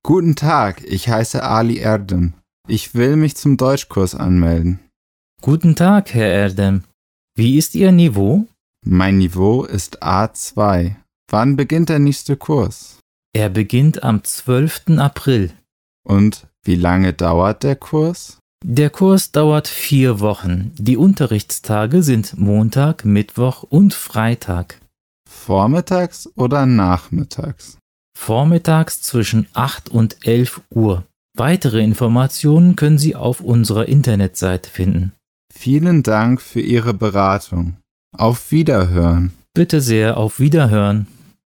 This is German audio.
Guten Tag, ich heiße Ali Erdem. Ich will mich zum Deutschkurs anmelden. Guten Tag, Herr Erdem. Wie ist Ihr Niveau? Mein Niveau ist A2. Wann beginnt der nächste Kurs? Er beginnt am 12. April. Und wie lange dauert der Kurs? Der Kurs dauert 4 Wochen. Die Unterrichtstage sind Montag, Mittwoch und Freitag. Vormittags oder nachmittags? Vormittags zwischen 8 und 11 Uhr. Weitere Informationen können Sie auf unserer Internetseite finden. Vielen Dank für Ihre Beratung. Auf Wiederhören. Bitte sehr, auf Wiederhören.